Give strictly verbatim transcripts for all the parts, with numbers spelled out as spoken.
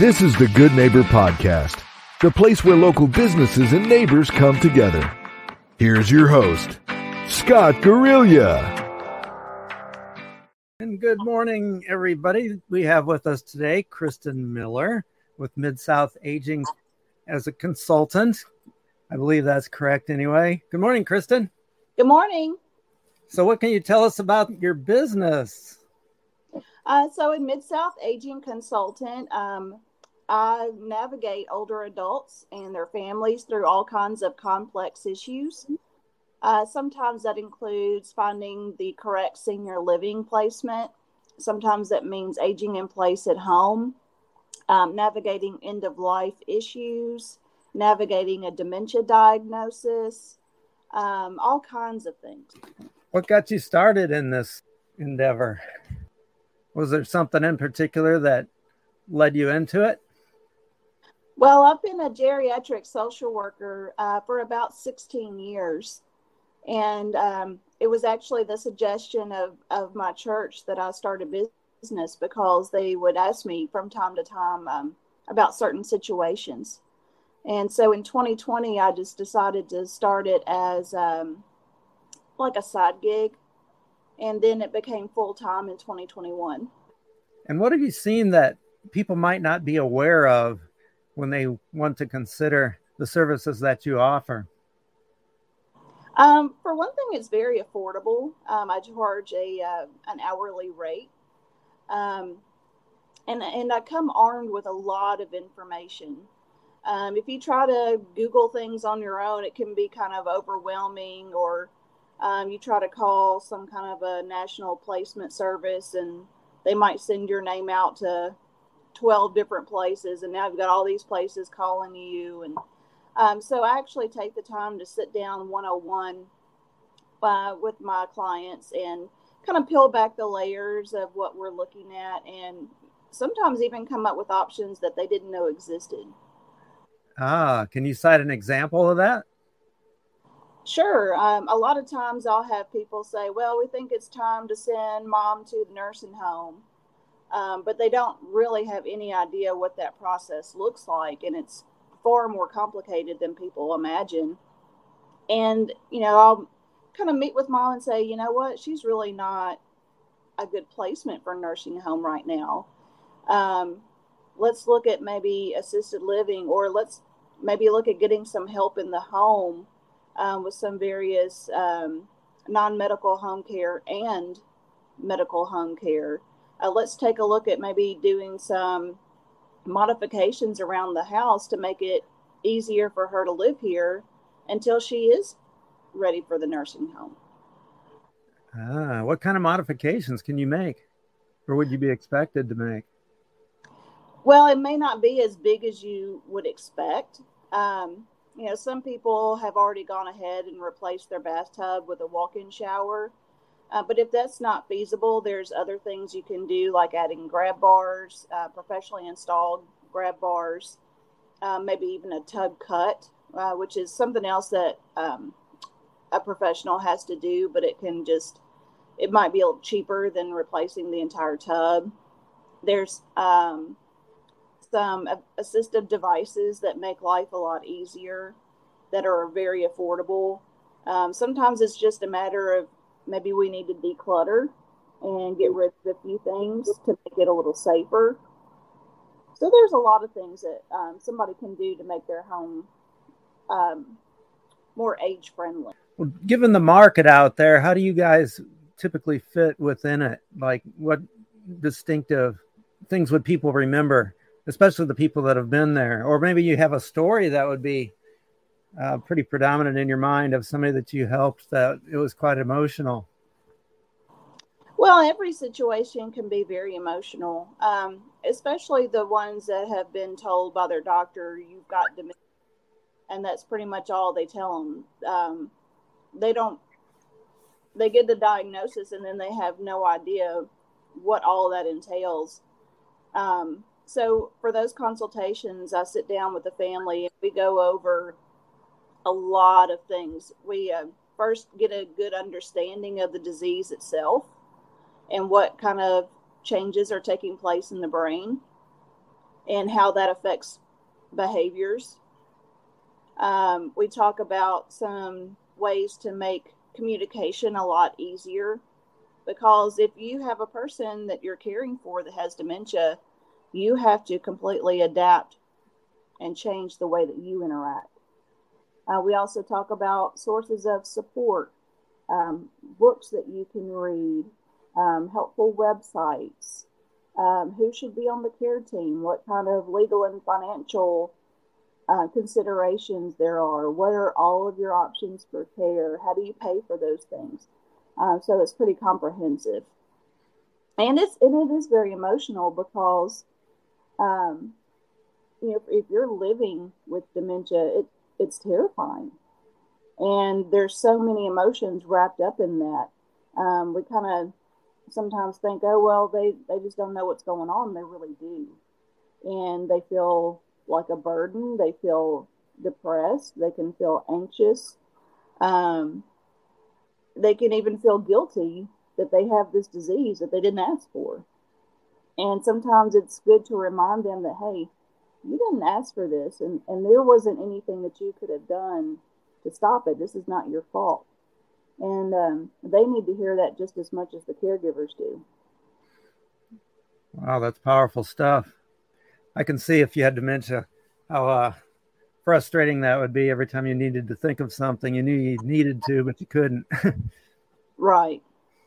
This is the Good Neighbor Podcast, the place where local businesses and neighbors come together. Here's your host, Scott Guerrilla. And good morning, everybody. We have with us today Kristen Miller with Mid-South Aging as a consultant. I believe that's correct anyway. Good morning, Kristen. Good morning. So what can you tell us about your business? Uh, so in Mid-South Aging Consultant, um, I navigate older adults and their families through all kinds of complex issues. Uh, sometimes that includes finding the correct senior living placement. Sometimes that means aging in place at home, um, navigating end-of-life issues, navigating a dementia diagnosis, um, all kinds of things. What got you started in this endeavor? Was there something in particular that led you into it? Well, I've been a geriatric social worker uh, for about sixteen years. And um, it was actually the suggestion of, of my church that I start a business because they would ask me from time to time um, about certain situations. And so in twenty twenty, I just decided to start it as um, like a side gig. And then it became full-time in twenty twenty-one. And what have you seen that people might not be aware of when they want to consider the services that you offer? Um, for one thing, it's very affordable. Um, I charge a uh, an hourly rate. Um, and, and I come armed with a lot of information. Um, if you try to Google things on your own, it can be kind of overwhelming, or Um, you try to call some kind of a national placement service and they might send your name out to twelve different places, and now you've got all these places calling you. And um, so I actually take the time to sit down one-on-one uh, with my clients and kind of peel back the layers of what we're looking at, and sometimes even come up with options that they didn't know existed. Ah, can you cite an example of that? Sure. Um, a lot of times I'll have people say, well, we think it's time to send mom to the nursing home. Um, but they don't really have any idea what that process looks like. And it's far more complicated than people imagine. And, you know, I'll kind of meet with mom and say, you know what, she's really not a good placement for a nursing home right now. Um, let's look at maybe assisted living, or let's maybe look at getting some help in the home. Um, with some various um, non-medical home care and medical home care. Uh, let's take a look at maybe doing some modifications around the house to make it easier for her to live here until she is ready for the nursing home. Ah, what kind of modifications can you make, or would you be expected to make? Well, it may not be as big as you would expect. Um, You know, some people have already gone ahead and replaced their bathtub with a walk-in shower. Uh, but if that's not feasible, there's other things you can do, like adding grab bars, uh, professionally installed grab bars, uh, maybe even a tub cut, uh, which is something else that um, a professional has to do, but it can just, it might be a little cheaper than replacing the entire tub. There's um, some assistive devices that make life a lot easier, that are very affordable. Um, sometimes it's just a matter of maybe we need to declutter and get rid of a few things to make it a little safer. So there's a lot of things that um, somebody can do to make their home um, more age friendly. Well, given the market out there, how do you guys typically fit within it? Like, what distinctive things would people remember, especially the people that have been there? Or maybe you have a story that would be uh, pretty predominant in your mind of somebody that you helped that it was quite emotional. Well, every situation can be very emotional, um, especially the ones that have been told by their doctor, you've got dementia, and that's pretty much all they tell them. Um, they don't, they get the diagnosis and then they have no idea what all that entails. Um, So for those consultations, I sit down with the family and we go over a lot of things. We uh, first get a good understanding of the disease itself and what kind of changes are taking place in the brain. and how that affects behaviors. Um, we talk about some ways to make communication a lot easier, because if you have a person that you're caring for that has dementia, you have to completely adapt and change the way that you interact. Uh, we also talk about sources of support, um, books that you can read, um, helpful websites, um, who should be on the care team, what kind of legal and financial uh, considerations there are, what are all of your options for care, how do you pay for those things. Uh, so it's pretty comprehensive. And it's and it is very emotional because, um, you know, if you're living with dementia, it, it's terrifying. And there's so many emotions wrapped up in that. Um, we kind of sometimes think, oh, well, they, they just don't know what's going on. They really do. And they feel like a burden. They feel depressed. They can feel anxious. Um, they can even feel guilty that they have this disease that they didn't ask for. And sometimes it's good to remind them that, hey, you didn't ask for this, and, and there wasn't anything that you could have done to stop it. This is not your fault. And um, they need to hear that just as much as the caregivers do. Wow, that's powerful stuff. I can see, if you had dementia, how uh, frustrating that would be every time you needed to think of something. You knew you needed to, but you couldn't. Right.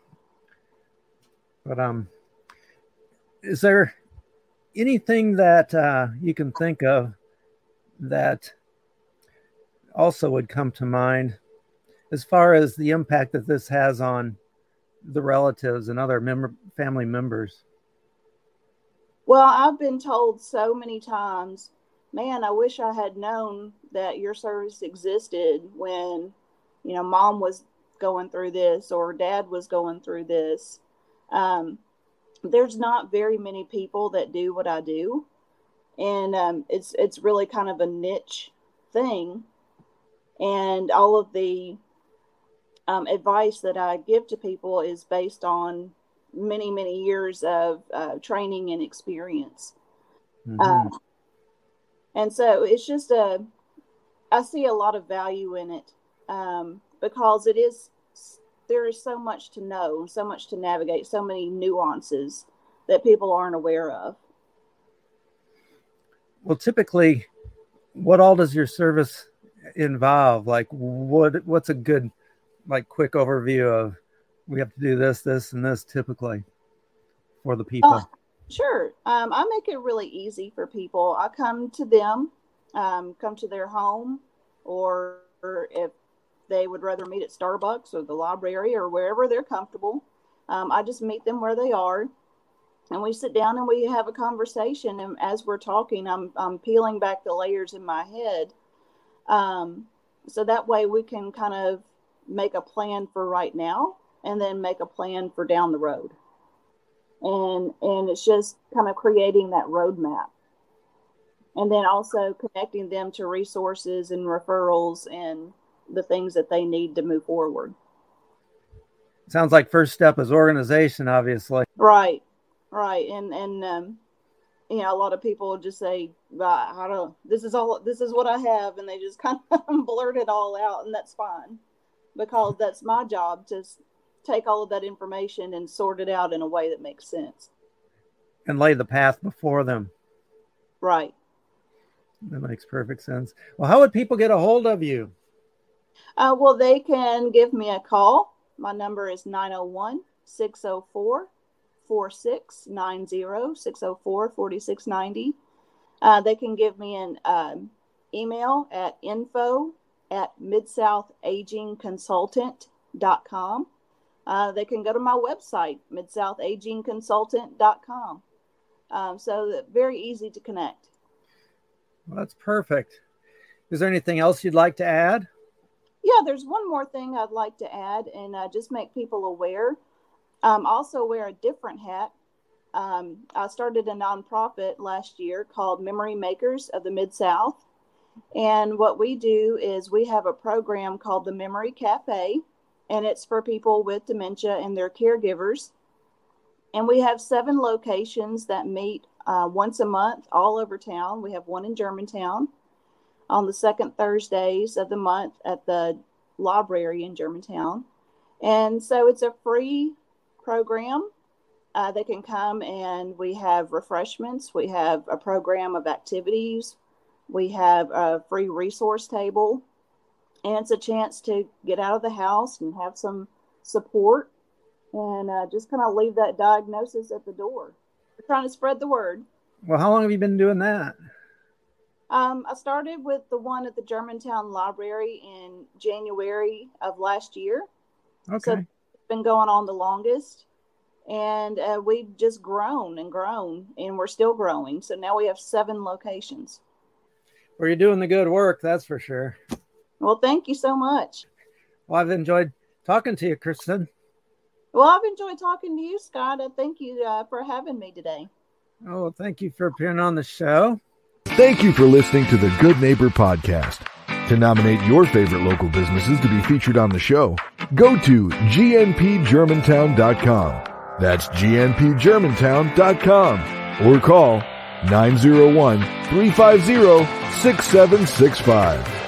But um, is there anything that uh, you can think of that also would come to mind as far as the impact that this has on the relatives and other member, family members? Well, I've been told so many times, man, I wish I had known that your service existed when, you know, mom was going through this or dad was going through this. Um, there's not very many people that do what I do. And um, it's it's really kind of a niche thing. And all of the um, advice that I give to people is based on many, many years of uh, training and experience. Mm-hmm. Uh, and so it's just a, I see a lot of value in it um, because it is, there is so much to know, so much to navigate, so many nuances that people aren't aware of. Well, typically, what all does your service involve? Like, what what's a good, like, quick overview of, we have to do this, this, and this typically for the people? Uh, sure. Um, I make it really easy for people. I come to them, um, come to their home, or, or if they would rather meet at Starbucks or the library or wherever they're comfortable, um, I just meet them where they are. And we sit down and we have a conversation. And as we're talking, I'm I'm peeling back the layers in my head. Um, so that way we can kind of make a plan for right now and then make a plan for down the road. And and it's just kind of creating that roadmap. And then also connecting them to resources and referrals and the things that they need to move forward. Sounds like first step is organization, obviously. Right. Right. And, and, um, you know, a lot of people just say, I don't, this is all, this is what I have. And they just kind of blurt it all out, and that's fine, because that's my job to take all of that information and sort it out in a way that makes sense. And lay the path before them. Right. That makes perfect sense. Well, how would people get a hold of you? Uh, well, they can give me a call. My number is nine oh one, six oh four, four six nine zero, six oh four, four six nine zero. Uh, they can give me an um, email at info at midsouth aging consultant dot com. Uh, they can go to my website, midsouth aging consultant dot com. Um, so very easy to connect. Well, that's perfect. Is there anything else you'd like to add? Yeah, there's one more thing I'd like to add, and uh, just make people aware. Um, also wear a different hat. Um, I started a nonprofit last year called Memory Makers of the Mid-South. And what we do is we have a program called the Memory Cafe, and it's for people with dementia and their caregivers. And we have seven locations that meet uh, once a month all over town. We have one in Germantown on the second Thursdays of the month at the library in Germantown. And so it's a free program. Uh, they can come, and we have refreshments. We have a program of activities. We have a free resource table. And it's a chance to get out of the house and have some support and uh, just kind of leave that diagnosis at the door. We're trying to spread the word. Well, how long have you been doing that? Um, I started with the one at the Germantown Library in January of last year. Okay. So it's been going on the longest. And uh, we've just grown and grown, and we're still growing. So now we have seven locations. Well, you're doing the good work, that's for sure. Well, thank you so much. Well, I've enjoyed talking to you, Kristen. Well, I've enjoyed talking to you, Scott. And thank you uh, for having me today. Oh, thank you for appearing on the show. Thank you for listening to the Good Neighbor Podcast. To nominate your favorite local businesses to be featured on the show, go to G N P Germantown dot com. That's G N P Germantown dot com or call nine oh one, three five zero, six seven six five.